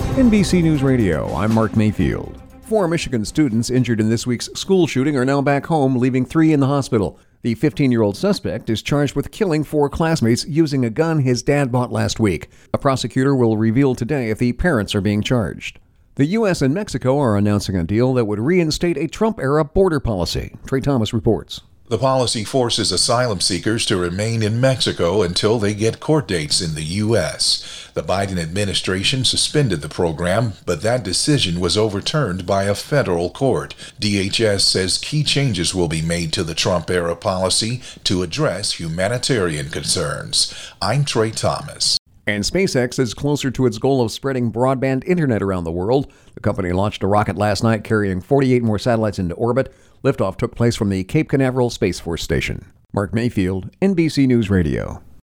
NBC News Radio, I'm Mark Mayfield. 4 Michigan students injured in this week's school shooting are now back home, leaving 3 in the hospital. The 15-year-old suspect is charged with killing 4 classmates using a gun his dad bought last week. A prosecutor will reveal today if the parents are being charged. The U.S. and Mexico are announcing a deal that would reinstate a Trump-era border policy. Trey Thomas reports. The policy forces asylum seekers to remain in Mexico until they get court dates in the U.S. The Biden administration suspended the program, but that decision was overturned by a federal court. DHS says key changes will be made to the Trump-era policy to address humanitarian concerns. I'm Trey Thomas. And SpaceX is closer to its goal of spreading broadband internet around the world. The company launched a rocket last night carrying 48 more satellites into orbit. Liftoff took place from the Cape Canaveral Space Force Station. Mark Mayfield, NBC News Radio.